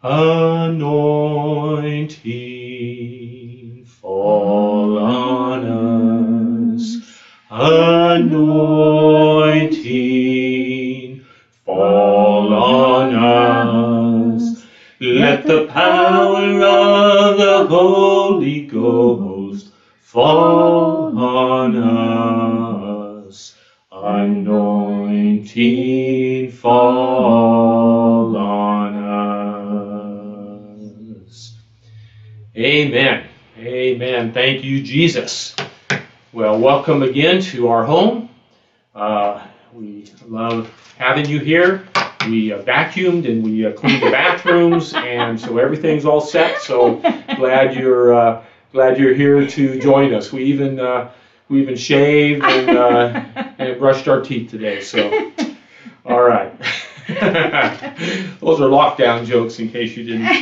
Anointing, fall on us. Anointing, fall on us. Let the power of the Holy Ghost fall on us. Anointing, fall on us. Amen. Amen. Thank you, Jesus. Well, welcome again to our home. We love having you here. We vacuumed and we cleaned the bathrooms, and so everything's all set. So glad you're here to join us. We even shaved and brushed our teeth today. So, all right. Those are lockdown jokes in case you didn't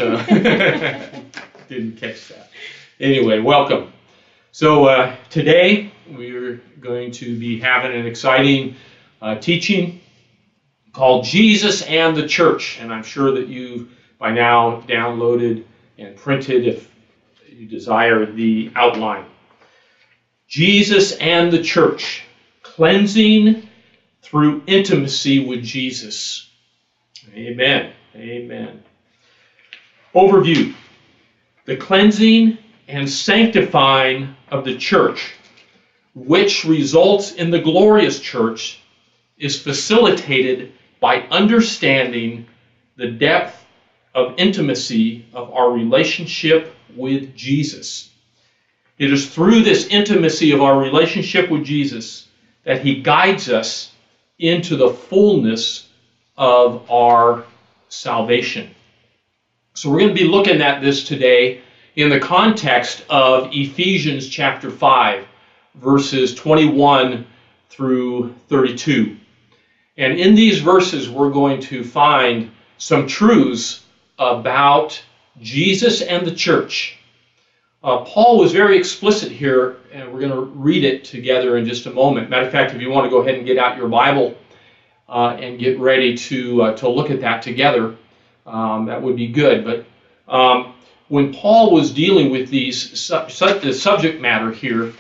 catch that. Anyway, welcome. So today we're going to be having an exciting teaching called Jesus and the Church, and I'm sure that you've by now downloaded and printed, if you desire, the outline. Jesus and the Church, cleansing through intimacy with Jesus. Amen. Amen. Overview. The cleansing and sanctifying of the church, which results in the glorious church, is facilitated by understanding the depth of intimacy of our relationship with Jesus. It is through this intimacy of our relationship with Jesus that He guides us into the fullness of our salvation. So we're going to be looking at this today in the context of Ephesians chapter 5, verses 21 through 32. And in these verses, we're going to find some truths about Jesus and the church. Paul was very explicit here, and we're going to read it together in just a moment. Matter of fact, if you want to go ahead and get out your Bible and get ready to look at that together, that would be good. But when Paul was dealing with the subject matter here,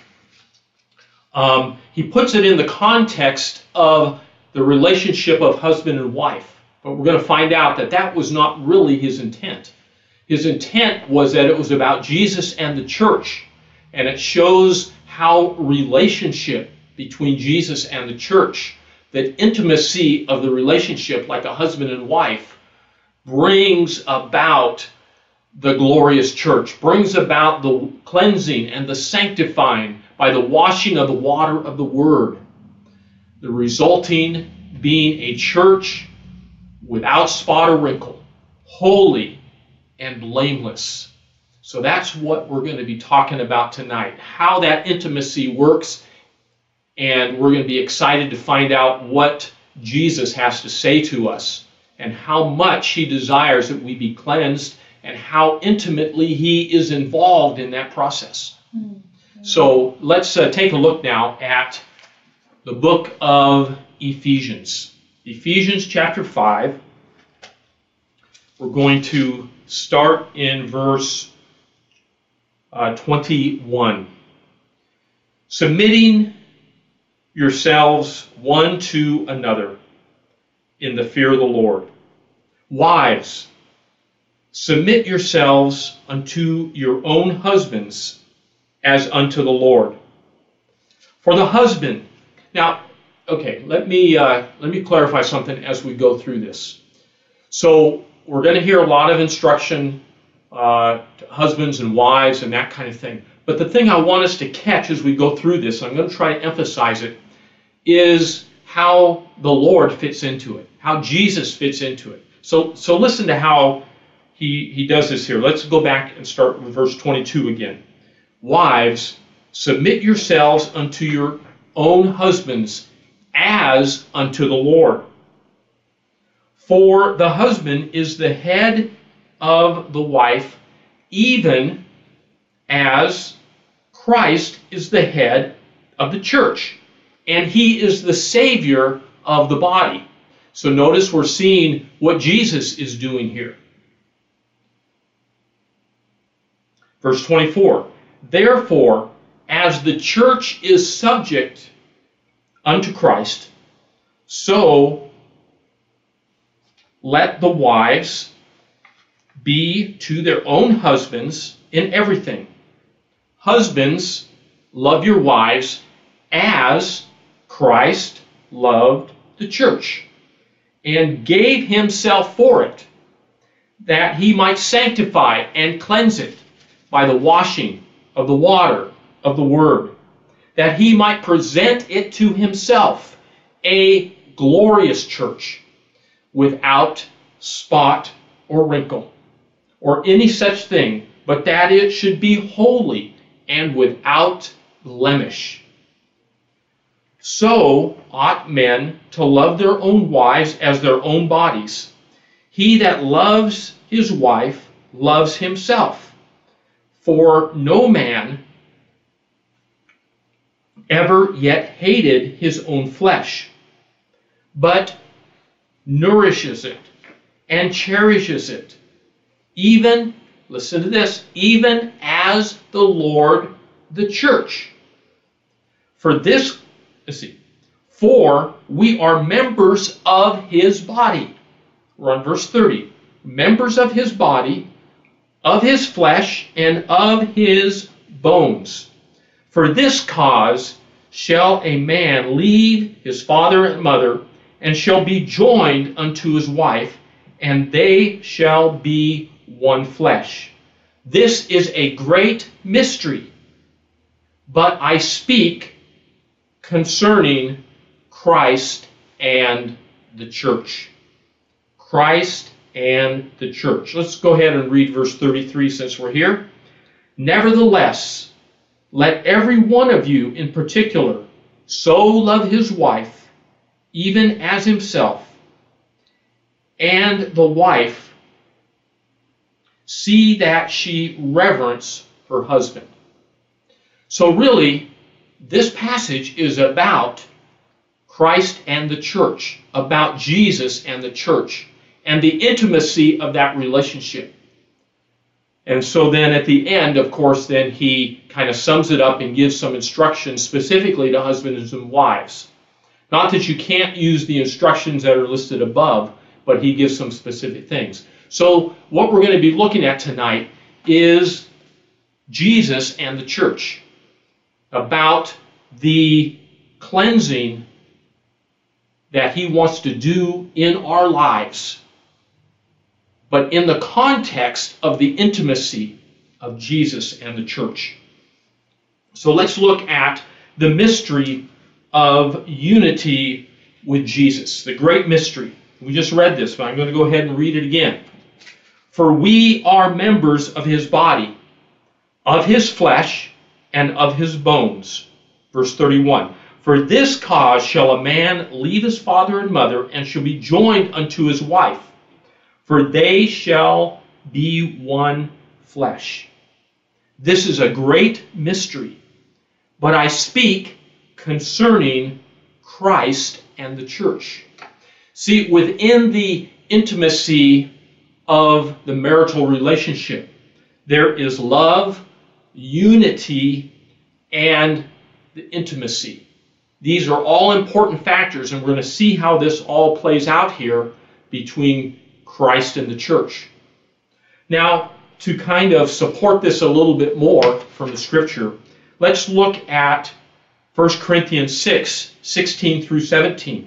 he puts it in the context of the relationship of husband and wife. But we're going to find out that that was not really his intent. His intent was that it was about Jesus and the church. And it shows how relationship between Jesus and the church, that intimacy of the relationship like a husband and wife, brings about the glorious church, brings about the cleansing and the sanctifying by the washing of the water of the Word, the resulting being a church without spot or wrinkle, holy and blameless. So that's what we're going to be talking about tonight, how that intimacy works, and we're going to be excited to find out what Jesus has to say to us and how much He desires that we be cleansed and how intimately He is involved in that process. Mm-hmm. So let's take a look now at the book of Ephesians. Ephesians chapter 5. We're going to start in verse 21. Submitting yourselves one to another in the fear of the Lord. Wives, submit yourselves unto your own husbands as unto the Lord. For the husband, now, okay, let me clarify something as we go through this. So we're going to hear a lot of instruction to husbands and wives and that kind of thing. But the thing I want us to catch as we go through this, I'm going to try to emphasize it, is how the Lord fits into it, how Jesus fits into it. So listen to how he does this here. Let's go back and start with verse 22 again. Wives, submit yourselves unto your own husbands as unto the Lord. For the husband is the head of the wife, even as Christ is the head of the church, and He is the Savior of the body. So notice we're seeing what Jesus is doing here. Verse 24, therefore, as the church is subject unto Christ, so let the wives be to their own husbands in everything. Husbands, love your wives as Christ loved the church and gave himself for it, that he might sanctify and cleanse it by the washing of the water of the word, that he might present it to himself a glorious church, without spot or wrinkle, or any such thing, but that it should be holy and without blemish. So ought men to love their own wives as their own bodies. He that loves his wife loves himself. For no man ever yet hated his own flesh, but nourishes it and cherishes it, even, listen to this, even as the Lord the church. For we are members of his body. We're on verse 30. Members of his body, of his flesh, and of his bones. For this cause shall a man leave his father and mother, and shall be joined unto his wife, and they shall be one flesh. This is a great mystery, but I speak concerning Christ and the church. Christ and the church. Let's go ahead and read verse 33 since we're here. Nevertheless, let every one of you in particular so love his wife, even as himself, and the wife see that she reverence her husband. So really, this passage is about Christ and the church, about Jesus and the church, and the intimacy of that relationship. And so then at the end, of course, then he kind of sums it up and gives some instructions specifically to husbands and wives. Not that you can't use the instructions that are listed above, but he gives some specific things. So what we're going to be looking at tonight is Jesus and the church, about the cleansing that he wants to do in our lives, but in the context of the intimacy of Jesus and the church. So let's look at the mystery of unity with Jesus, the great mystery. We just read this, but I'm going to go ahead and read it again. For we are members of his body, of his flesh, and of his bones. Verse 31. For this cause shall a man leave his father and mother, and shall be joined unto his wife, for they shall be one flesh. This is a great mystery, but I speak concerning Christ and the church. See, within the intimacy of the marital relationship, there is love, unity, and the intimacy. These are all important factors, and we're going to see how this all plays out here between Christ and the church. Now, to kind of support this a little bit more from the scripture, let's look at 1 Corinthians 6, 16 through 17.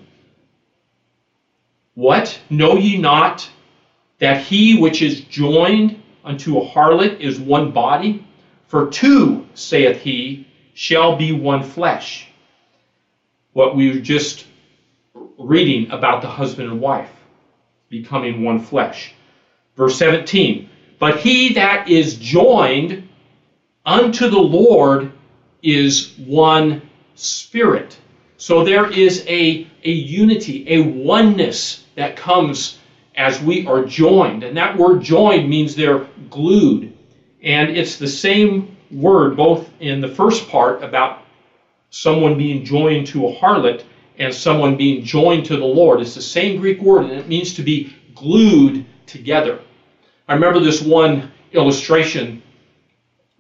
What? Know ye not that he which is joined unto a harlot is one body? For two, saith he, shall be one flesh. What we were just reading about the husband and wife becoming one flesh. Verse 17. But he that is joined unto the Lord is one spirit. So there is a unity, a oneness that comes as we are joined. And that word joined means they're glued. And it's the same word both in the first part about someone being joined to a harlot and someone being joined to the Lord. It's the same Greek word, and it means to be glued together. I remember this one illustration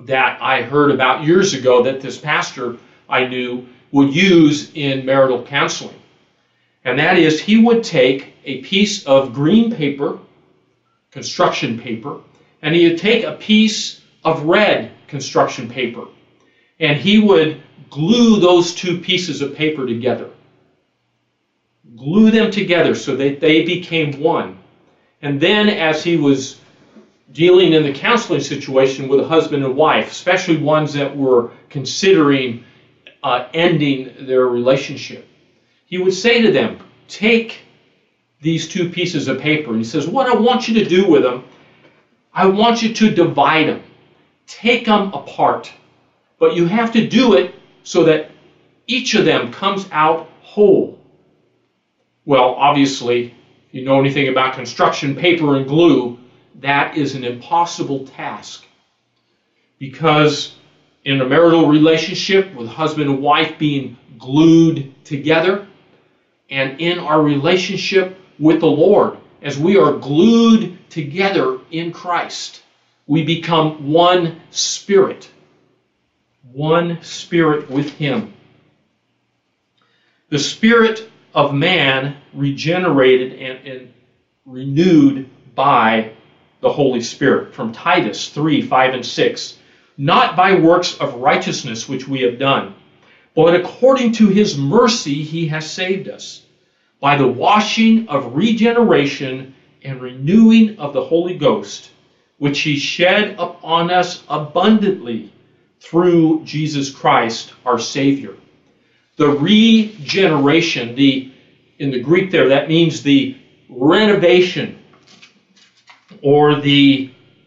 that I heard about years ago that this pastor I knew would use in marital counseling. And that is, he would take a piece of green paper, construction paper, and he would take a piece of red construction paper, and he would glue those two pieces of paper together. Glue them together so that they became one. And then as he was dealing in the counseling situation with a husband and wife, especially ones that were considering ending their relationship, he would say to them, take these two pieces of paper. And he says, what I want you to do with them, I want you to divide them. Take them apart. But you have to do it so that each of them comes out whole. Well, obviously, if you know anything about construction paper and glue, that is an impossible task. Because in a marital relationship with husband and wife being glued together, and in our relationship with the Lord, as we are glued together in Christ, we become one spirit with Him. The spirit of man regenerated and renewed by the Holy Spirit, from Titus 3:5 and 6. Not by works of righteousness which we have done, but according to His mercy He has saved us, by the washing of regeneration and renewing of the Holy Ghost, which He shed upon us abundantly through Jesus Christ our Savior. The regeneration, in the Greek there, that means the renovation or the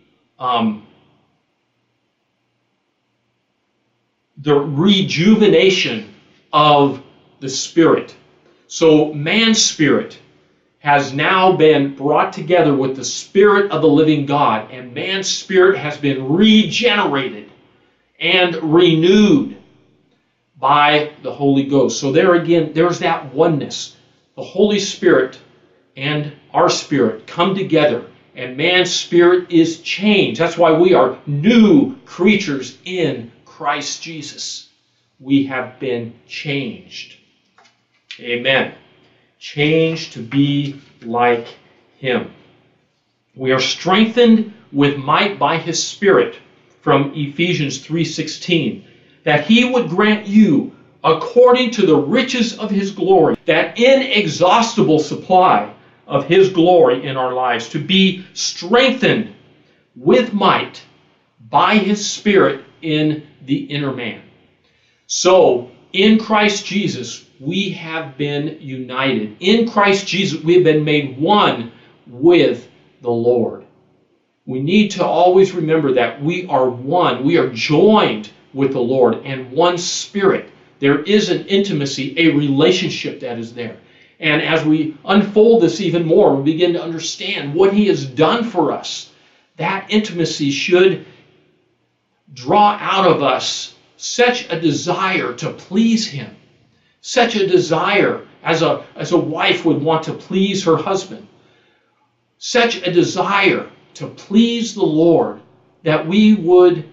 rejuvenation of the Spirit. So man's spirit has now been brought together with the Spirit of the living God, and man's spirit has been regenerated and renewed by the Holy Ghost. So there again, there's that oneness. The Holy Spirit and our spirit come together, and man's spirit is changed. That's why we are new creatures in Christ Jesus. We have been changed. Amen. Changed to be like Him. We are strengthened with might by His Spirit, from Ephesians 3:16, that He would grant you, according to the riches of His glory, that inexhaustible supply of His glory in our lives, to be strengthened with might by His Spirit in the inner man. So, in Christ Jesus, we have been united. In Christ Jesus, we have been made one with the Lord. We need to always remember that we are one. We are joined with the Lord and one spirit. There is an intimacy, a relationship that is there. And as we unfold this even more, we begin to understand what He has done for us. That intimacy should draw out of us such a desire to please Him. Such a desire as a wife would want to please her husband. Such a desire to please the Lord, that we would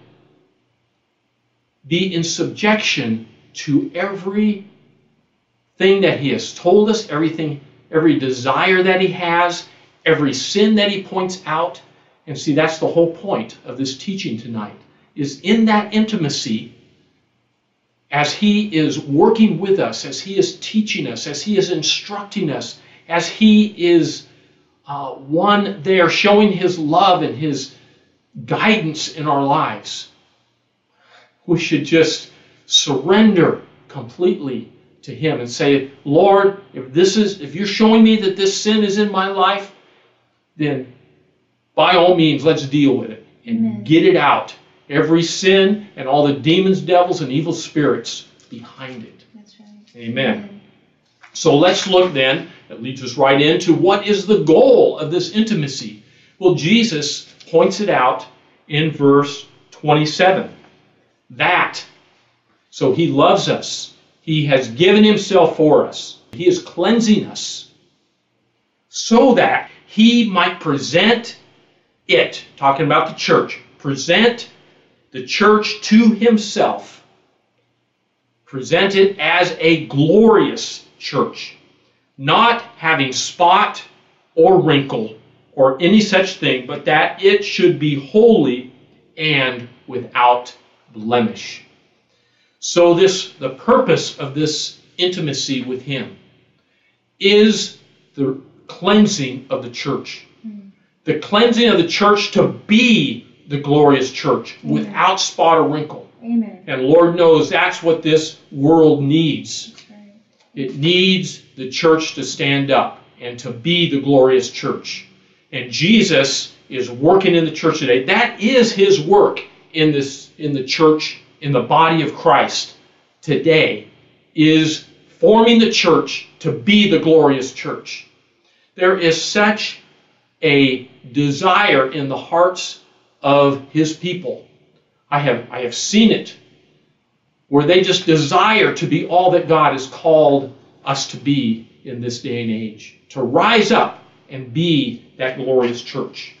be in subjection to everything that He has told us, every desire that He has, every sin that He points out. And see, that's the whole point of this teaching tonight, is in that intimacy, as He is working with us, as He is teaching us, as He is instructing us, as He is one there showing His love and His guidance in our lives, we should just surrender completely to Him and say, Lord, if you're showing me that this sin is in my life, then by all means, let's deal with it and get it out. Every sin and all the demons, devils, and evil spirits behind it. That's right. Amen. So let's look then, that leads us right into what is the goal of this intimacy. Well, Jesus points it out in verse 27. So He loves us. He has given Himself for us. He is cleansing us so that He might present it, talking about the church, present the church to himself, present it as a glorious church, not having spot or wrinkle or any such thing, but that it should be holy and without blemish. So the purpose of this intimacy with him is the cleansing of the church. The cleansing of the church to be the glorious church. Amen. Without spot or wrinkle. Amen. And Lord knows that's what this world needs. Right. It needs the church to stand up and to be the glorious church. And Jesus is working in the church today. That is his work in the church, in the body of Christ today, is forming the church to be the glorious church. There is such a desire in the hearts of his people. I have seen it, where they just desire to be all that God has called us to be in this day and age, to rise up and be that glorious church.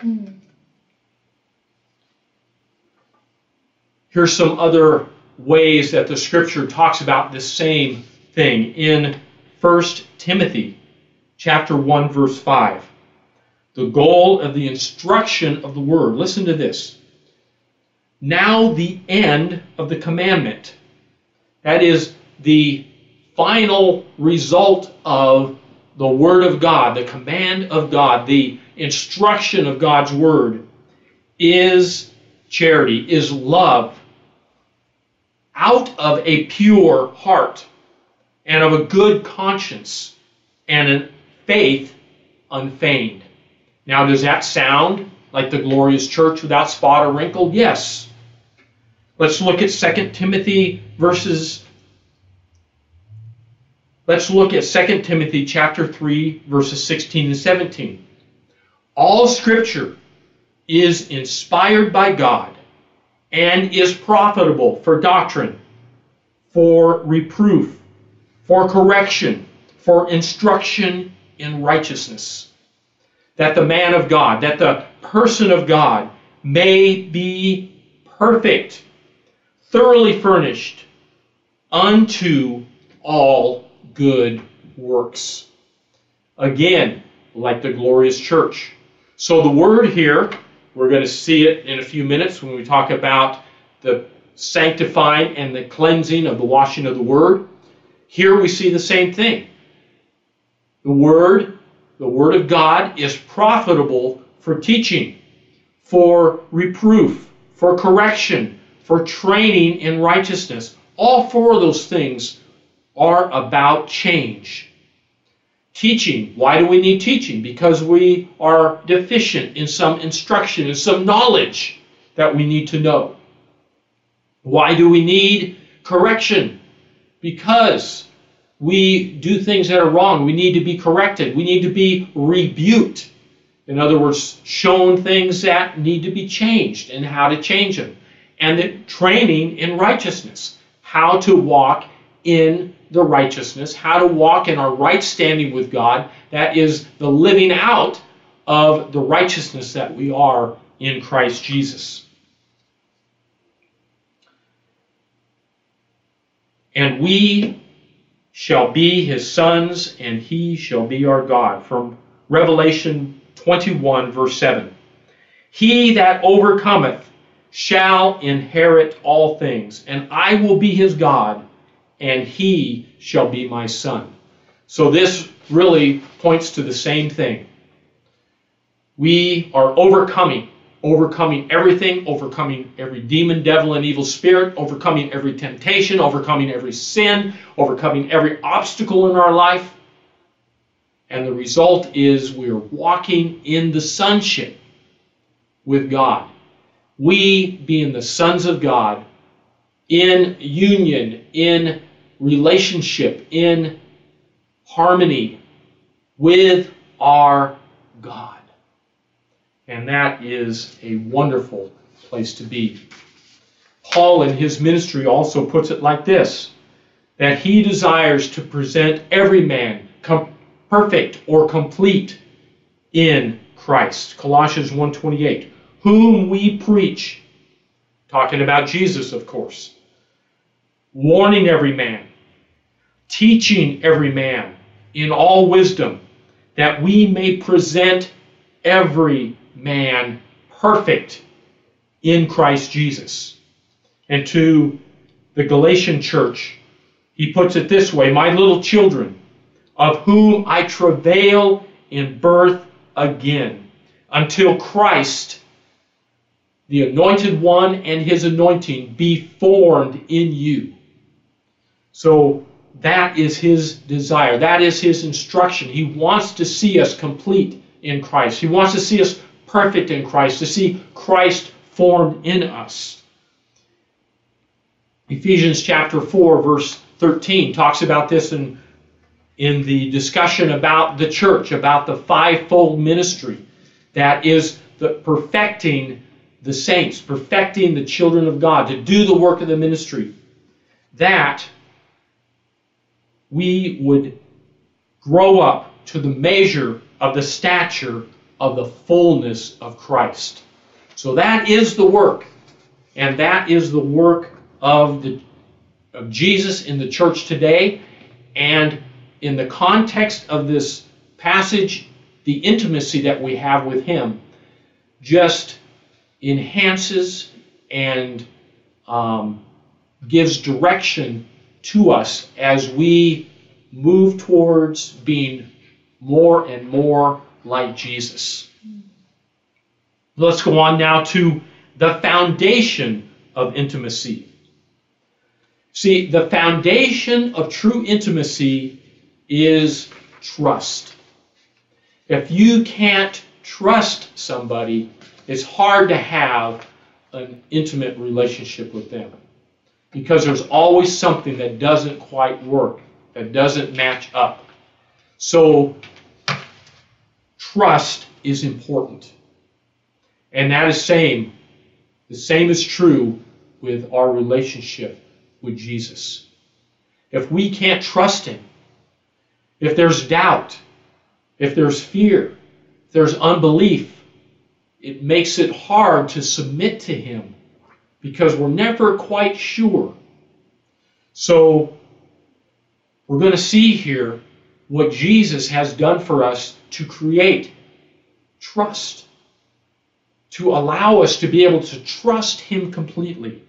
Here's some other ways that the Scripture talks about this same thing. In 1 Timothy chapter 1, verse 5, the goal of the instruction of the Word. Listen to this. Now the end of the commandment. That is the final result of the Word of God, the command of God, the instruction of God's Word, is charity, is love, out of a pure heart and of a good conscience and a faith unfeigned. Now, does that sound like the glorious church without spot or wrinkle? Yes. Let's look at 2 Timothy chapter 3, verses 16 and 17. All Scripture is inspired by God and is profitable for doctrine, for reproof, for correction, for instruction in righteousness, that the man of God, that the person of God may be perfect, thoroughly furnished unto all good works. Again, like the glorious church. So the word here, we're going to see it in a few minutes when we talk about the sanctifying and the cleansing of the washing of the word. Here we see the same thing. The word of God is profitable for teaching, for reproof, for correction, for training in righteousness. All four of those things are about change. Teaching. Why do we need teaching? Because we are deficient in some instruction, in some knowledge that we need to know. Why do we need correction? Because we do things that are wrong. We need to be corrected. We need to be rebuked. In other words, shown things that need to be changed and how to change them. And the training in righteousness. How to walk in the righteousness. How to walk in our right standing with God. That is the living out of the righteousness that we are in Christ Jesus. And we shall be his sons, and he shall be our God. From Revelation 21, verse 7. He that overcometh shall inherit all things, and I will be his God, and he shall be my son. So this really points to the same thing. We are overcoming everything, overcoming every demon, devil, and evil spirit, overcoming every temptation, overcoming every sin, overcoming every obstacle in our life. And the result is we're walking in the sonship with God. We, being the sons of God, in union, in relationship, in harmony with our God. And that is a wonderful place to be. Paul in his ministry also puts it like this, that he desires to present every man perfect or complete in Christ. Colossians 1:28, whom we preach. talking about Jesus, of course. Warning every man, teaching every man in all wisdom, that we may present every man perfect in Christ Jesus. And to the Galatian church, he puts it this way: my little children, of whom I travail in birth again, until Christ, the anointed one, and his anointing be formed in you. So that is his desire. That is his instruction. He wants to see us complete in Christ. He wants to see us perfect in Christ, to see Christ formed in us. Ephesians chapter 4, verse 13 talks about this in the discussion about the church, about the fivefold ministry that is the perfecting the saints, perfecting the children of God, to do the work of the ministry, that we would grow up to the measure of the stature of the fullness of Christ. So that is the work, and that is the work of Jesus in the church today. And in the context of this passage, the intimacy that we have with him just enhances and gives direction to us as we move towards being more and more like Jesus. Let's go on now to the foundation of intimacy. See, the foundation of true intimacy is trust. If you can't trust somebody, it's hard to have an intimate relationship with them, because there's always something that doesn't quite work, that doesn't match up. So trust is important. And that is the same is true with our relationship with Jesus. If we can't trust him, if there's doubt, if there's fear, if there's unbelief, it makes it hard to submit to him, because we're never quite sure. So we're going to see here what Jesus has done for us to create trust, to allow us to be able to trust him completely.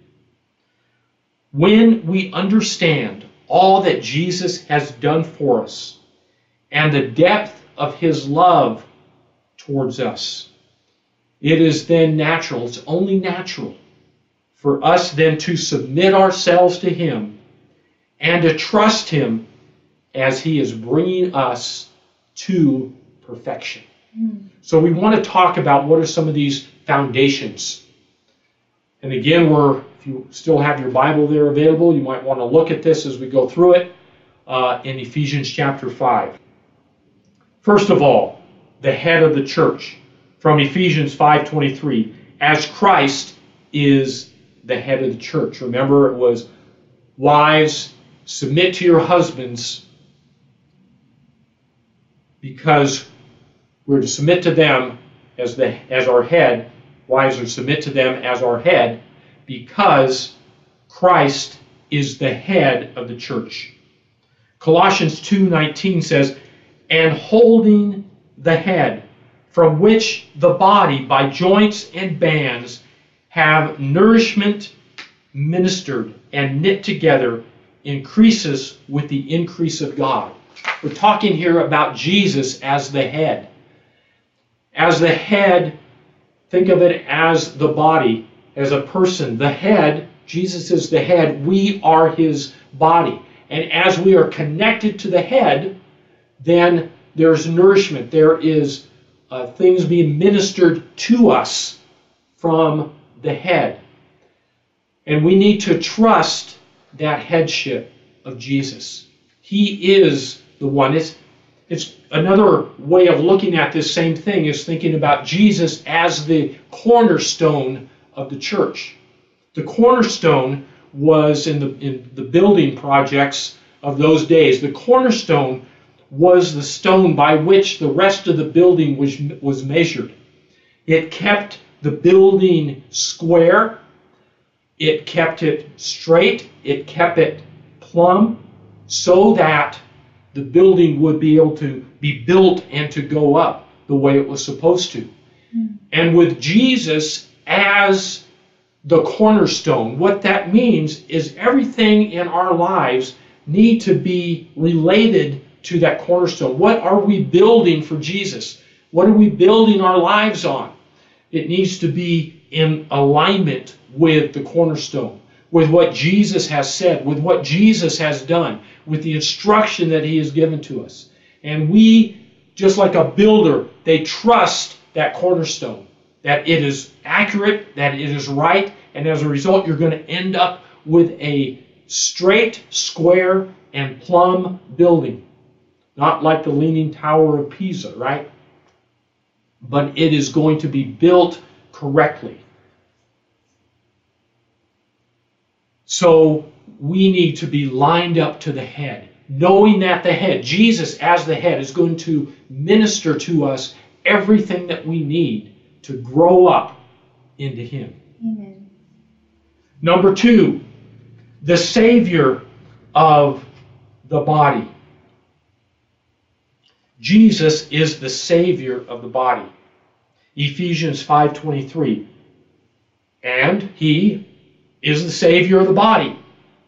When we understand all that Jesus has done for us and the depth of his love towards us, it is then natural, it's only natural, for us then to submit ourselves to him and to trust him as he is bringing us to perfection. So we want to talk about what are some of these foundations. And again, if you still have your Bible there available, you might want to look at this as we go through it in Ephesians chapter 5. First of all, the head of the church, from Ephesians 5:23, as Christ is the head of the church. Remember, it was, wives, submit to your husbands, because we're to submit to them as our head. Wives are to submit to them as our head, because Christ is the head of the church. Colossians 2:19 says, and holding the head, from which the body by joints and bands have nourishment ministered and knit together, increases with the increase of God. We're talking here about Jesus as the head. As the head, think of it as the body, as a person. The head, Jesus is the head, we are his body. And as we are connected to the head, then there's nourishment. There is things being ministered to us from the head. And we need to trust that headship of Jesus. He is the one. It's another way of looking at this same thing is thinking about Jesus as the cornerstone of the church. The cornerstone was in the building projects of those days. The cornerstone was the stone by which the rest of the building was measured. It kept the building square. It kept it straight. It kept it plumb so that the building would be able to be built and to go up the way it was supposed to. And with Jesus as the cornerstone, what that means is everything in our lives need to be related to that cornerstone. What are we building for Jesus? What are we building our lives on? It needs to be in alignment with the cornerstone, with what Jesus has said, with what Jesus has done, with the instruction that he has given to us. And we, just like a builder, they trust that cornerstone, that it is accurate, that it is right, and as a result, you're going to end up with a straight, square, and plumb building. Not like the Leaning Tower of Pisa, right? But it is going to be built correctly. So we need to be lined up to the head, knowing that the head, Jesus as the head, is going to minister to us everything that we need to grow up into him. Amen. Number 2, the Savior of the body. Jesus is the Savior of the body. Ephesians 5:23. And he is the Savior of the body.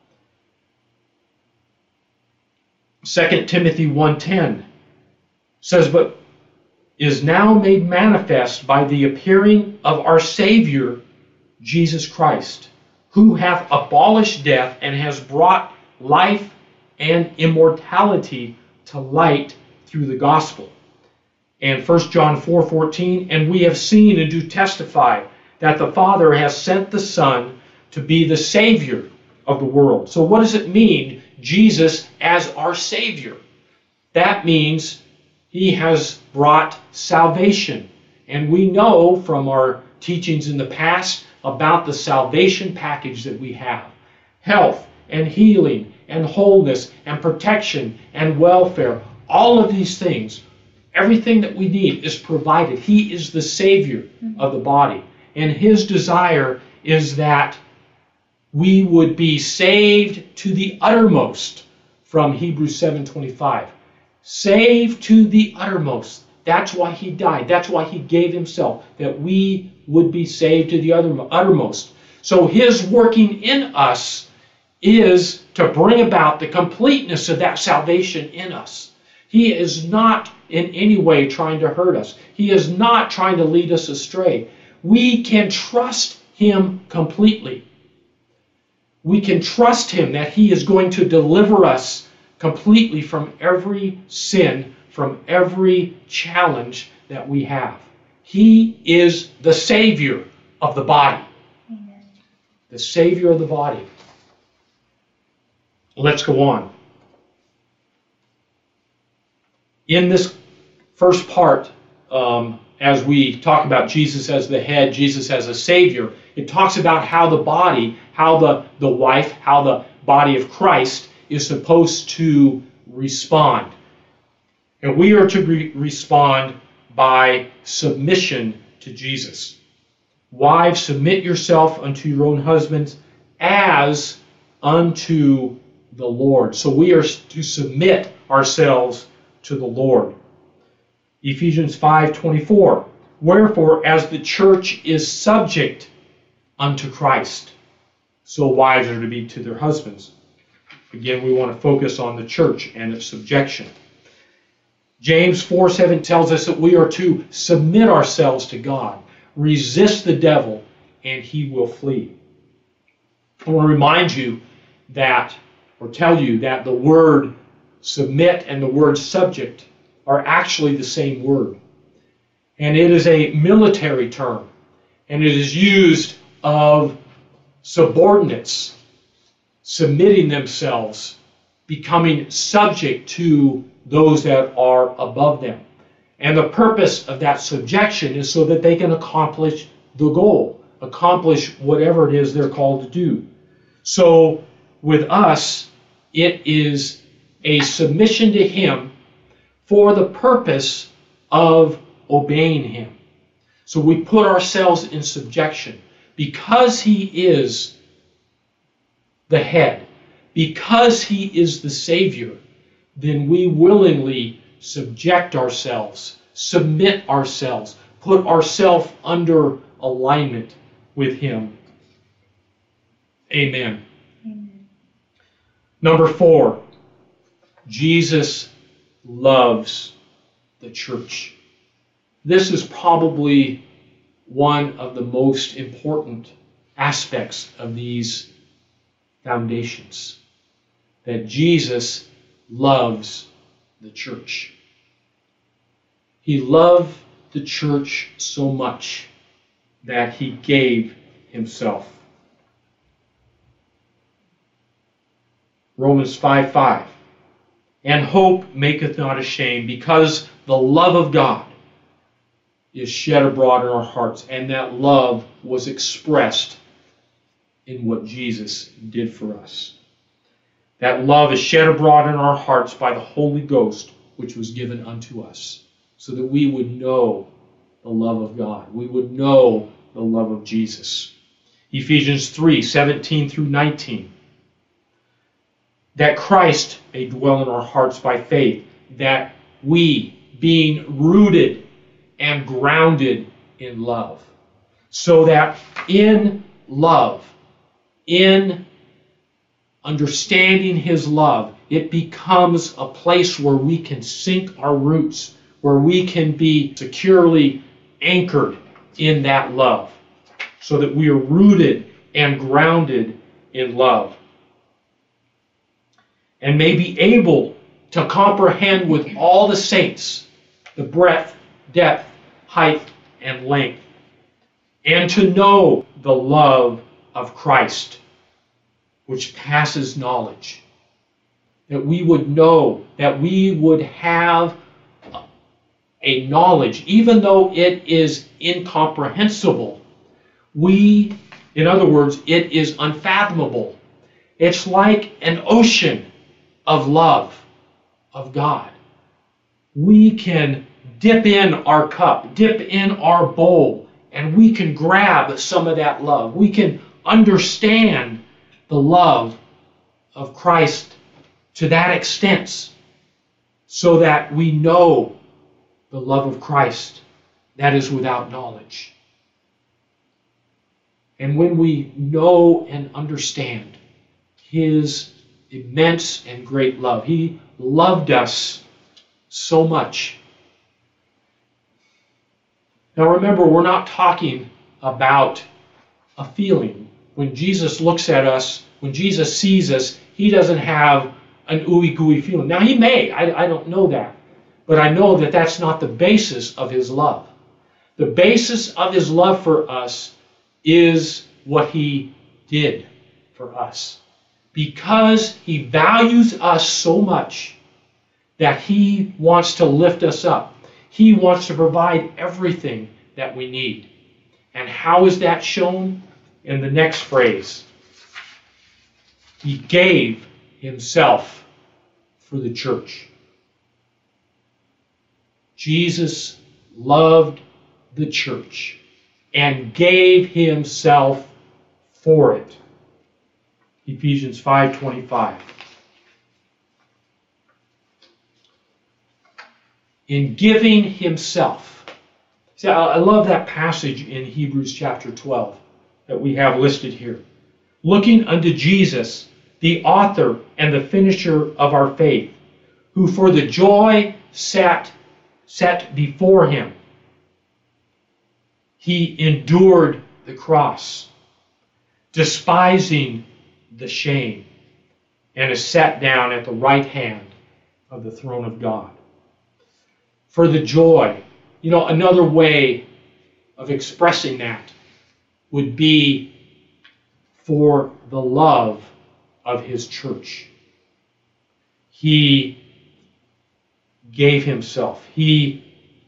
2 Timothy 1:10 says, but is now made manifest by the appearing of our Savior, Jesus Christ, who hath abolished death and has brought life and immortality to light through the gospel. And 1 John 4:14, and we have seen and do testify that the Father has sent the Son to be the Savior of the world. So what does it mean, Jesus as our Savior? That means he has brought salvation. And we know from our teachings in the past about the salvation package that we have. Health and healing and wholeness and protection and welfare. All of these things, everything that we need is provided. He is the Savior of the body. And his desire is that we would be saved to the uttermost from Hebrews 7:25. Saved to the uttermost. That's why he died. That's why he gave himself, that we would be saved to the uttermost. So his working in us is to bring about the completeness of that salvation in us. He is not in any way trying to hurt us. He is not trying to lead us astray. We can trust him completely. We can trust him that he is going to deliver us completely from every sin, from every challenge that we have. He is the Savior of the body. Amen. The Savior of the body. Let's go on. In this first part, as we talk about Jesus as the head, Jesus as a Savior, it talks about how the body, how the wife, how the body of Christ is supposed to respond. And we are to respond by submission to Jesus. Wives, submit yourself unto your own husbands as unto the Lord. So we are to submit ourselves to the Lord. Ephesians 5:24. Wherefore, as the church is subject unto Christ, so wives are to be to their husbands. Again, we want to focus on the church and its subjection. James 4:7 tells us that we are to submit ourselves to God, resist the devil, and he will flee. I want to remind you that, or tell you that the word submit and the word subject are actually the same word. And it is a military term, and it is used of subordinates submitting themselves, becoming subject to those that are above them. And the purpose of that subjection is so that they can accomplish the goal, accomplish whatever it is they're called to do. So with us, it is a submission to him for the purpose of obeying him. So we put ourselves in subjection because he is the head, because he is the Savior, then we willingly subject ourselves, submit ourselves, put ourselves under alignment with him. Amen. Amen. Number 4, Jesus loves the church. This is probably one of the most important aspects of these foundations, that Jesus loves the church. He loved the church so much that he gave himself. Romans 5:5. And hope maketh not ashamed, because the love of God is shed abroad in our hearts, and that love was expressed in what Jesus did for us. That love is shed abroad in our hearts by the Holy Ghost, which was given unto us, so that we would know the love of God. We would know the love of Jesus. Ephesians 3:17 through 19. That Christ may dwell in our hearts by faith, that we, being rooted and grounded in love, so that in love, in understanding his love, it becomes a place where we can sink our roots, where we can be securely anchored in that love, so that we are rooted and grounded in love, and may be able to comprehend with all the saints the breadth, depth, height, and length, and to know the love of Christ, which passes knowledge. That we would know, that we would have a knowledge, even though it is incomprehensible. In other words, it is unfathomable. It's like an ocean of love of God. We can dip in our cup, dip in our bowl, and we can grab some of that love. We can understand the love of Christ to that extent, so that we know the love of Christ that is without knowledge. And when we know and understand his immense and great love, he loved us so much. Now remember, we're not talking about a feeling. When Jesus looks at us, when Jesus sees us, he doesn't have an ooey-gooey feeling. Now he may, I don't know that. But I know that that's not the basis of his love. The basis of his love for us is what he did for us. Because he values us so much that he wants to lift us up. He wants to provide everything that we need. And how is that shown? In the next phrase. He gave himself for the church. Jesus loved the church and gave himself for it. Ephesians 5:25. In giving himself. See, I love that passage in Hebrews chapter 12 that we have listed here. Looking unto Jesus, the author and the finisher of our faith, who for the joy set before him, he endured the cross, despising the shame, and is set down at the right hand of the throne of God. For the joy, another way of expressing that would be for the love of his church. He gave himself. He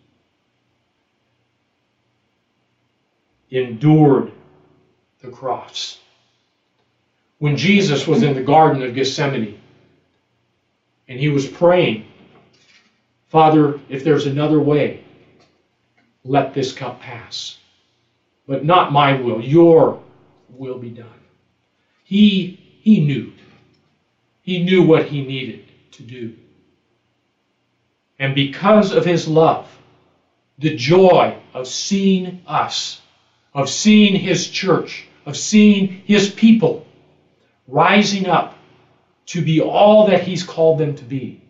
endured the cross. When Jesus was in the Garden of Gethsemane and he was praying, Father, if there's another way, let this cup pass. But not my will, your will be done. He He knew. He knew what he needed to do. And because of his love, the joy of seeing us, of seeing his church, of seeing his people rising up to be all that he's called them to be.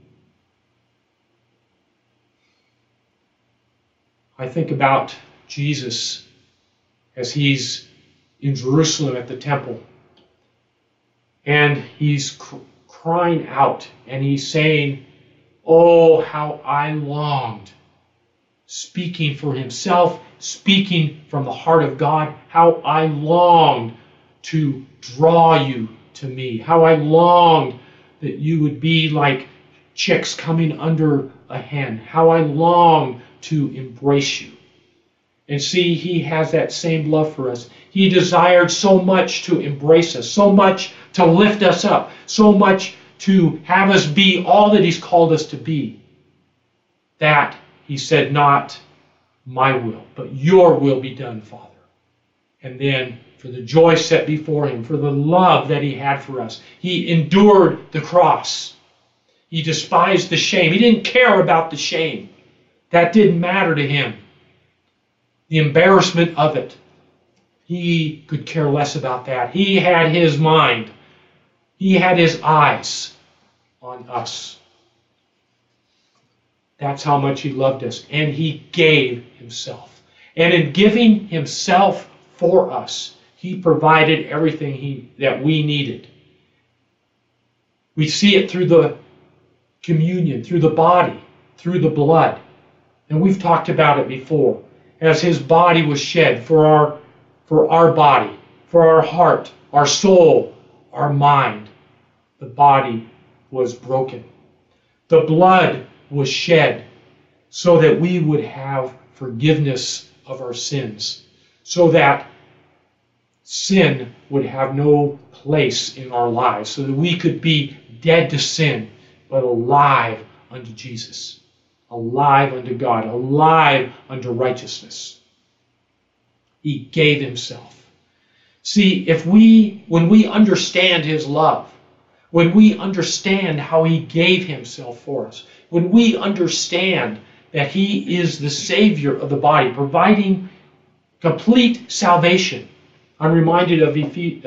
I think about Jesus as he's in Jerusalem at the temple. And he's crying out and he's saying, "Oh, how I longed," speaking for himself, speaking from the heart of God, "how I longed to draw you to me, how I longed that you would be like chicks coming under a hen, how I longed to embrace you." And see, he has that same love for us. He desired so much to embrace us, so much to lift us up, so much to have us be all that he's called us to be, that he said, "Not my will, but your will be done, Father." And then, for the joy set before him, for the love that he had for us, he endured the cross. He despised the shame. He didn't care about the shame. That didn't matter to him. The embarrassment of it, he could care less about that. He had his mind. He had his eyes on us. That's how much he loved us. And he gave himself. And in giving himself for us, he provided everything that we needed. We see it through the communion, through the body, through the blood. And we've talked about it before. As his body was shed for our body, for our heart, our soul, our mind, the body was broken. The blood was shed so that we would have forgiveness of our sins, so that sin would have no place in our lives, so that we could be dead to sin, but alive unto Jesus. Alive unto God, alive unto righteousness. He gave himself. See, when we understand his love, when we understand how he gave himself for us, when we understand that he is the Savior of the body, providing complete salvation. I'm reminded of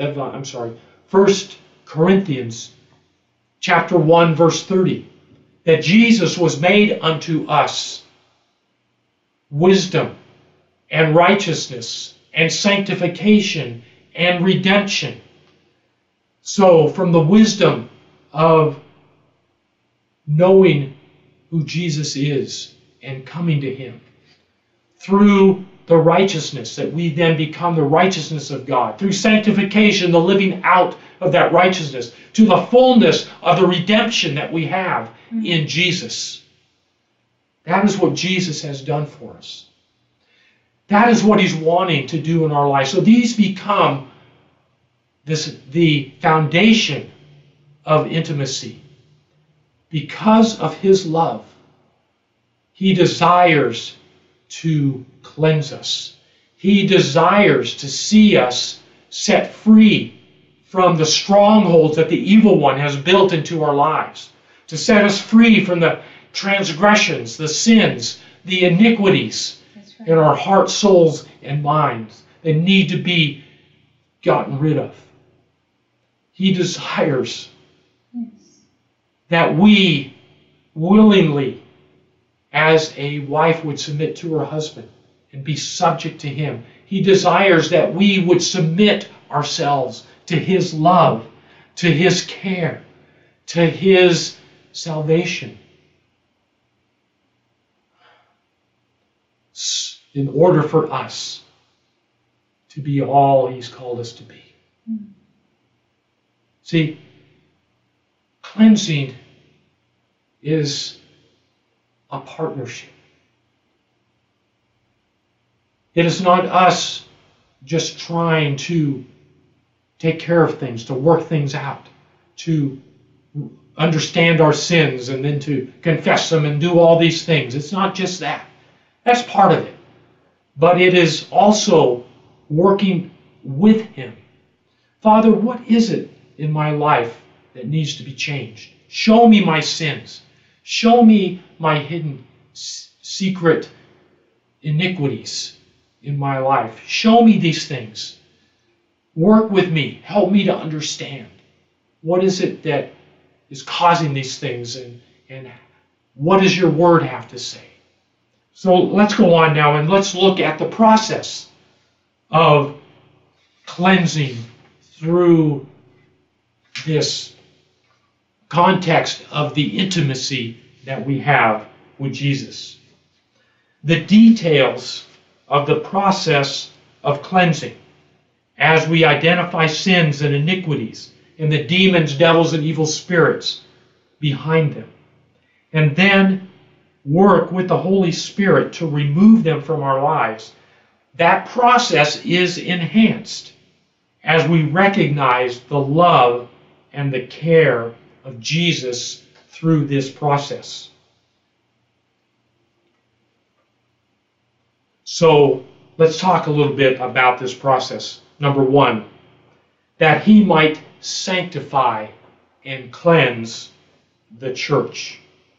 1 Corinthians chapter 1, verse 30. That Jesus was made unto us wisdom and righteousness and sanctification and redemption. So from the wisdom of knowing who Jesus is and coming to him, through the righteousness that we then become the righteousness of God, through sanctification, the living out of that righteousness, to the fullness of the redemption that we have in Jesus. That is what Jesus has done for us. That is what he's wanting to do in our lives. So these become the foundation of intimacy. Because of his love, he desires to cleanse us. He desires to see us set free from the strongholds that the evil one has built into our lives, to set us free from the transgressions, the sins, the iniquities in our hearts, souls, and minds that need to be gotten rid of. He desires that we willingly, as a wife would submit to her husband and be subject to him. He desires that we would submit ourselves to his love, to his care, to his salvation, in order for us to be all he's called us to be. See, cleansing is a partnership. It is not us just trying to take care of things, to work things out, to understand our sins and then to confess them and do all these things. It's not just that. That's part of it. But it is also working with him. Father, what is it in my life that needs to be changed. Show me my sins. Show me my hidden, secret iniquities in my life. Show me these things. Work with me. Help me to understand. What is it that is causing these things, and what does your word have to say? So let's go on now and let's look at the process of cleansing through this context of the intimacy that we have with Jesus. The details of the process of cleansing as we identify sins and iniquities and the demons, devils, and evil spirits behind them. And then work with the Holy Spirit to remove them from our lives. That process is enhanced as we recognize the love and the care of Jesus through this process. So let's talk a little bit about this process. Number one, that he might sanctify and cleanse the church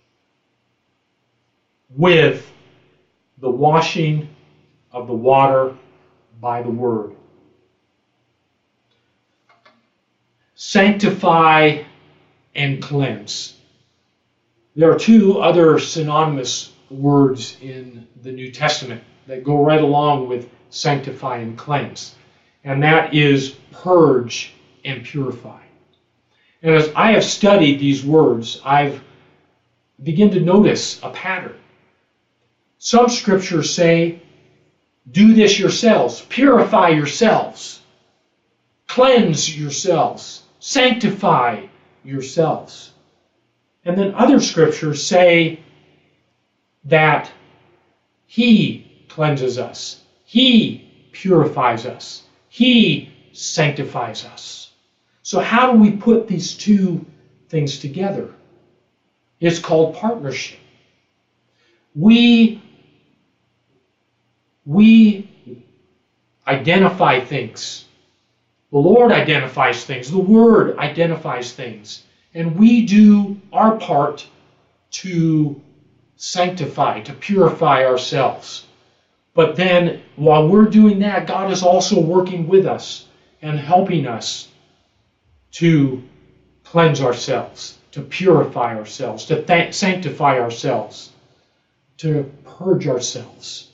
with the washing of the water by the word. Sanctify and cleanse. There are two other synonymous words in the New Testament that go right along with sanctify and cleanse, and that is purge and purify. And as I have studied these words, I've begun to notice a pattern. Some scriptures say, do this yourselves, purify yourselves, cleanse yourselves, sanctify yourselves. And then other scriptures say that he cleanses us, he purifies us, he sanctifies us. So how do we put these two things together? It's called partnership. We identify things. The Lord identifies things. The Word identifies things. And we do our part to sanctify, to purify ourselves. But then, while we're doing that, God is also working with us and helping us to cleanse ourselves, to purify ourselves, to sanctify ourselves, to purge ourselves.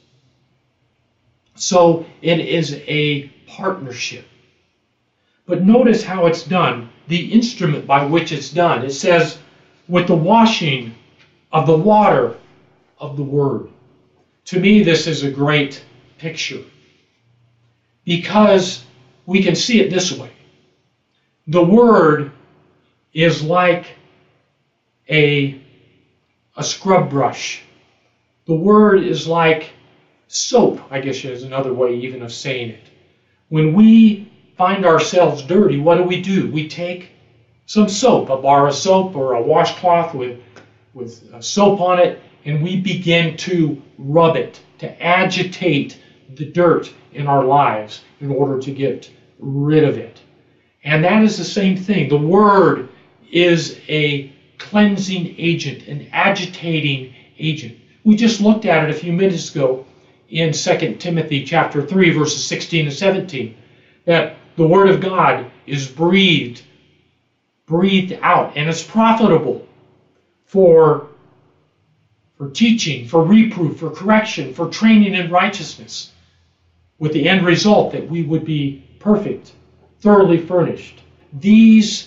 So it is a partnership. But notice how it's done, the instrument by which it's done. It says, with the washing of the water of the Word. To me, this is a great picture because we can see it this way. The Word is like a scrub brush. The Word is like soap, I guess is another way even of saying it. When we find ourselves dirty, what do? We take some soap, a bar of soap or a washcloth with soap on it, and we begin to rub it, to agitate the dirt in our lives in order to get rid of it. And that is the same thing. The Word is a cleansing agent, an agitating agent. We just looked at it a few minutes ago in 2 Timothy chapter 3, verses 16 and 17, that the Word of God is breathed out, and it's profitable for teaching, for reproof, for correction, for training in righteousness, with the end result that we would be perfect, thoroughly furnished. This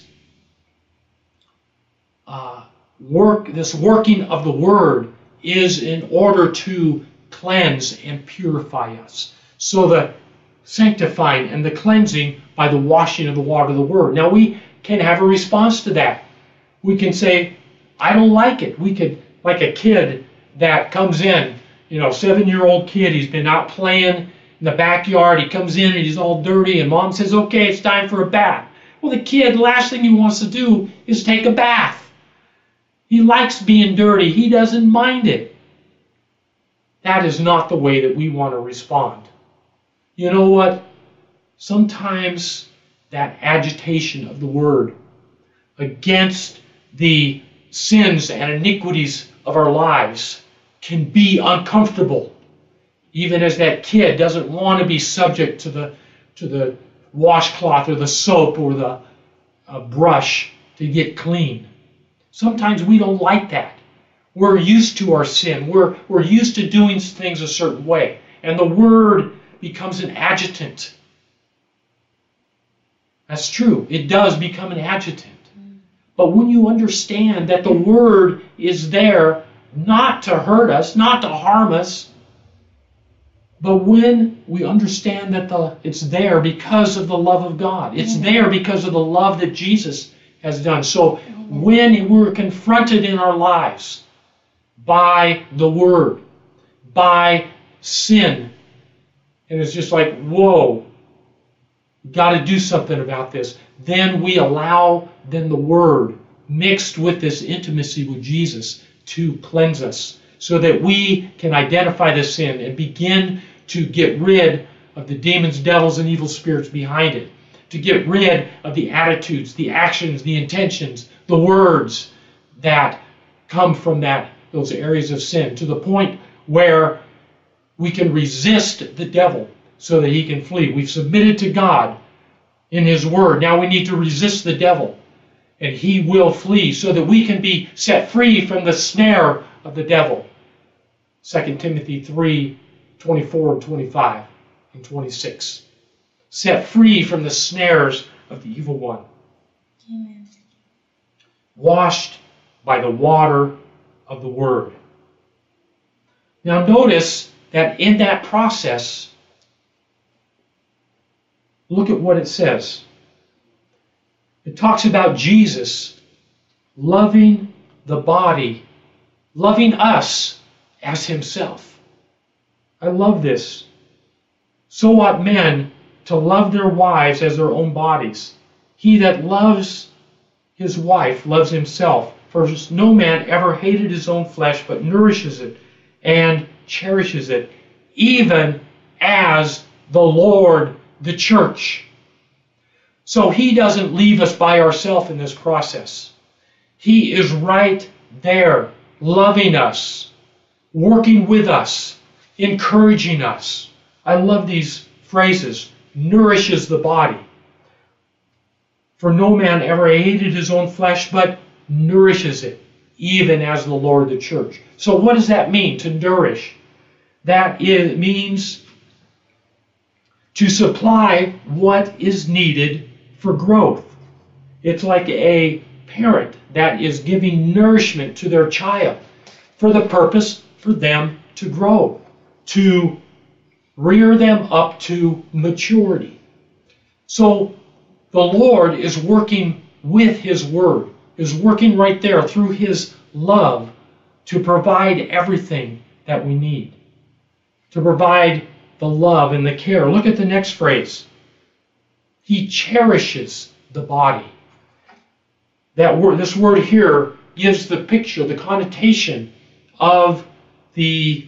working of the Word is in order to cleanse and purify us. So the sanctifying and the cleansing by the washing of the water of the Word. Now we can have a response to that. We can say, I don't like it. We could, like a kid that comes in, 7-year-old kid, he's been out playing in the backyard, he comes in and he's all dirty, and mom says, okay, it's time for a bath. Well, the kid, last thing he wants to do is take a bath. He likes being dirty. He doesn't mind it. That is not the way that we want to respond. You know what? Sometimes that agitation of the Word against the sins and iniquities of our lives can be uncomfortable. Even as that kid doesn't want to be subject to the washcloth or the soap or the brush to get clean. Sometimes we don't like that. We're used to our sin. We're used to doing things a certain way. And the Word becomes an adjutant. That's true. It does become an adjutant. But when you understand that the Word is there not to hurt us, not to harm us, but when we understand that it's there because of the love of God. It's there because of the love that Jesus has done. So when we're confronted in our lives by the Word, by sin, and it's just like, whoa, got to do something about this. Then we allow the Word mixed with this intimacy with Jesus to cleanse us so that we can identify the sin and begin to get rid of the demons, devils, and evil spirits behind it. To get rid of the attitudes, the actions, the intentions, the words that come from those areas of sin, to the point where we can resist the devil so that he can flee. We've submitted to God in His Word. Now we need to resist the devil, and he will flee so that we can be set free from the snare of the devil. 2 Timothy 3:24 and 25 and 26. Set free from the snares of the evil one. Amen. Washed by the water of the Word. Now notice that in that process, look at what it says. It talks about Jesus loving the body, loving us as Himself. I love this. So ought men to love their wives as their own bodies. He that loves his wife loves himself. For no man ever hated his own flesh, but nourishes it and cherishes it, even as the Lord, the church. So He doesn't leave us by ourselves in this process. He is right there, loving us, working with us, encouraging us. I love these phrases. Nourishes the body. For no man ever hated his own flesh, but nourishes it, even as the Lord the church. So what does that mean, to nourish? That means to supply what is needed for growth. It's like a parent that is giving nourishment to their child for the purpose for them to grow, to rear them up to maturity. So the Lord is working with His Word, is working right there through His love to provide everything that we need, to provide the love and the care. Look at the next phrase. He cherishes the body. That word, this word here gives the picture, the connotation of the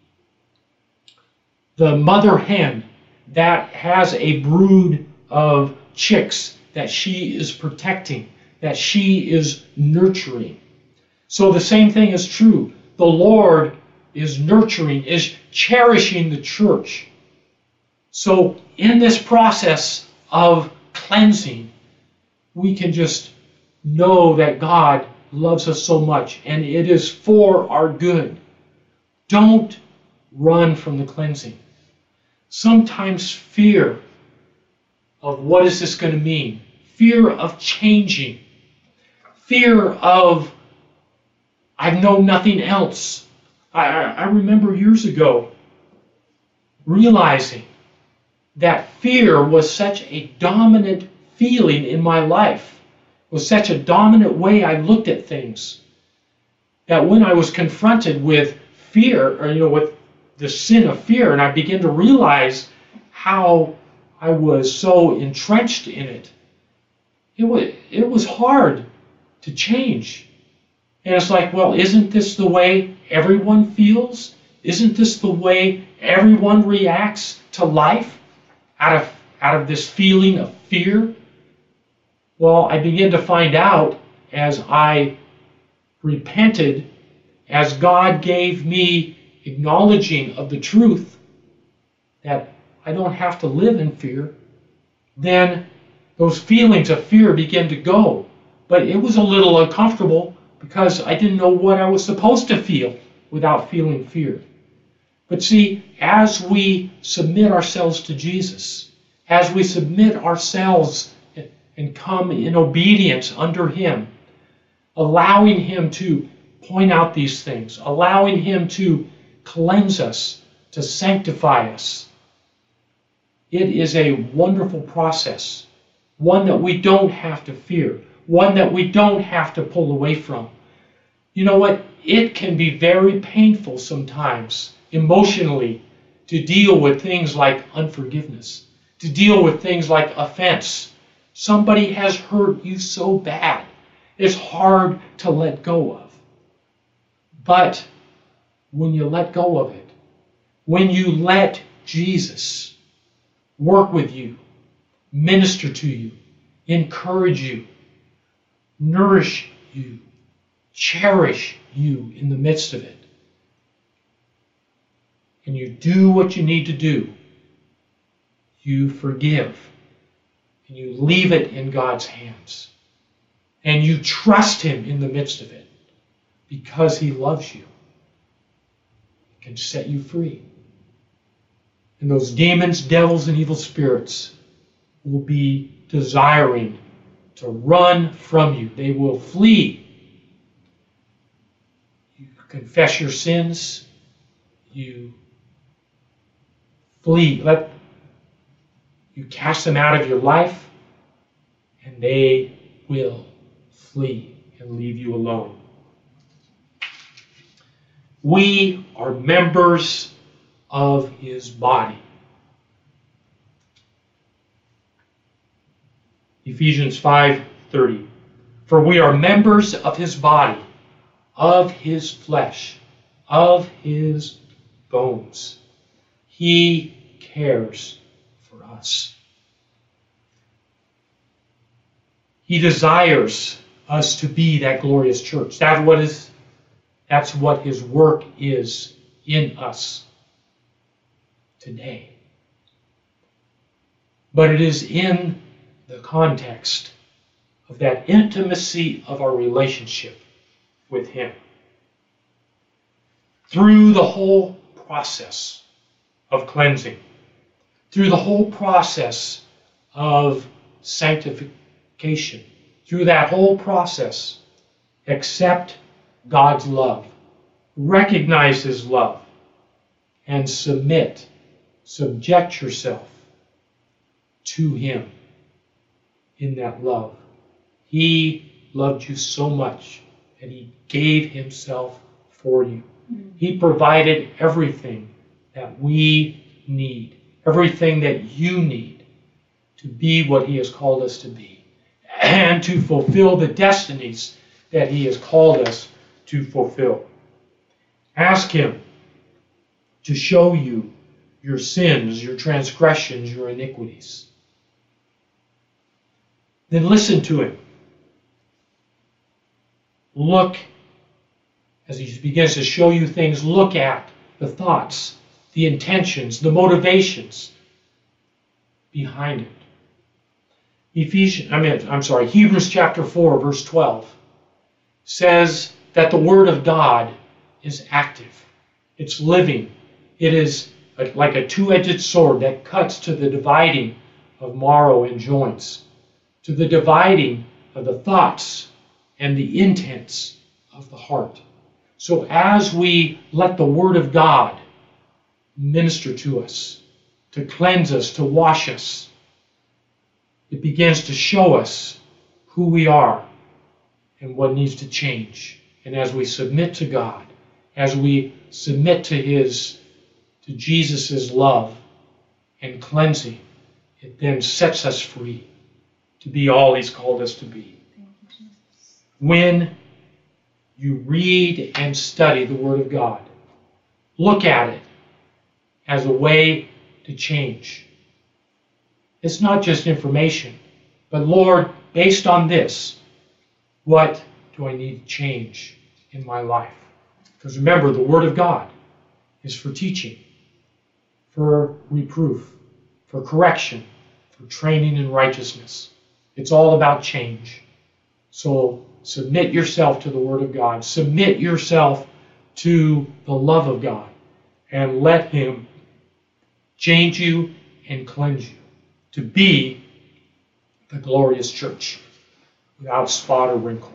mother hen that has a brood of chicks that she is protecting, that she is nurturing. So the same thing is true. The Lord is nurturing, is cherishing the church. So in this process of cleansing, we can just know that God loves us so much, and it is for our good. Don't run from the cleansing. Sometimes fear of what is this going to mean, fear of changing, fear of I know nothing else. I remember years ago realizing that fear was such a dominant feeling in my life, was such a dominant way I looked at things, that when I was confronted with fear, or with the sin of fear, and I began to realize how I was so entrenched in it, it was hard to change. And it's like, well, isn't this the way everyone feels? Isn't this the way everyone reacts to life out of this feeling of fear? Well, I began to find out as I repented, as God gave me acknowledging of the truth that I don't have to live in fear, then those feelings of fear began to go. But it was a little uncomfortable because I didn't know what I was supposed to feel without feeling fear. But see, as we submit ourselves to Jesus, as we submit ourselves and come in obedience under Him, allowing Him to point out these things, allowing Him to cleanse us, to sanctify us, it is a wonderful process, one that we don't have to fear, one that we don't have to pull away from. You know what? It can be very painful sometimes, emotionally, to deal with things like unforgiveness, to deal with things like offense. Somebody has hurt you so bad, it's hard to let go of. But when you let go of it, when you let Jesus work with you, minister to you, encourage you, nourish you, cherish you in the midst of it, and you do what you need to do, you forgive, and you leave it in God's hands, and you trust Him in the midst of it, because He loves you, He can set you free. And those demons, devils, and evil spirits will be desiring to run from you. They will flee. You confess your sins. You flee. You cast them out of your life, and they will flee and leave you alone. We are members of His body. Ephesians 5:30. For we are members of His body, of His flesh, of His bones. He cares for us. He desires us to be that glorious church. That's what His work is in us today. But it is in the context of that intimacy of our relationship with Him. Through the whole process of cleansing, through the whole process of sanctification, through that whole process, accept God's love, recognize His love, and subject yourself to Him in that love. He loved you so much that He gave Himself for you. He provided everything that we need, everything that you need to be what He has called us to be, and to fulfill the destinies that He has called us to fulfill. Ask Him to show you your sins, your transgressions, your iniquities. Then listen to Him. Look, as He begins to show you things, look at the thoughts, the intentions, the motivations behind it. Hebrews chapter 4, verse 12 says that the Word of God is active. It's living. It is like a two-edged sword that cuts to the dividing of marrow and joints, to the dividing of the thoughts and the intents of the heart. So as we let the Word of God minister to us, to cleanse us, to wash us, it begins to show us who we are and what needs to change. And as we submit to God, as we submit to Jesus' love and cleansing, it then sets us free to be all He's called us to be. When you read and study the Word of God, look at it as a way to change. It's not just information, but Lord, based on this, what do I need to change in my life? Because remember, the Word of God is for teaching, for reproof, for correction, for training in righteousness. It's all about change. So submit yourself to the Word of God. Submit yourself to the love of God. And let Him change you and cleanse you to be the glorious church without spot or wrinkle.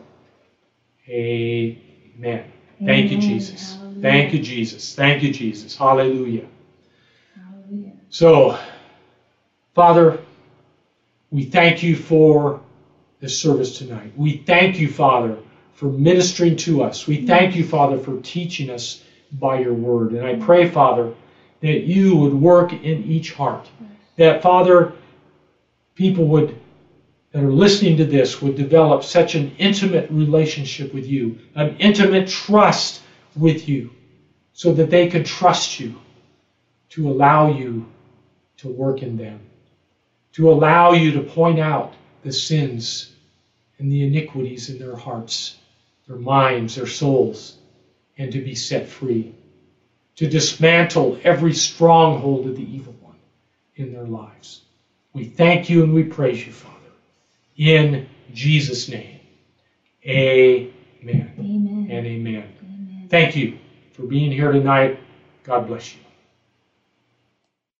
Amen. Thank you, Jesus. Hallelujah. Thank you, Jesus. Thank you, Jesus. Hallelujah. Hallelujah. So, Father, we thank you for this service tonight. We thank you, Father, for ministering to us. We thank you, Father, for teaching us by your word. And I pray, Father, that you would work in each heart. That, Father, people that are listening to this would develop such an intimate relationship with you, an intimate trust with you, so that they could trust you to allow you to work in them, to allow you to point out the sins and the iniquities in their hearts, their minds, their souls, and to be set free, to dismantle every stronghold of the evil one in their lives. We thank you and we praise you, Father. In Jesus' name, amen. Amen. And amen. Amen. Thank you for being here tonight. God bless you.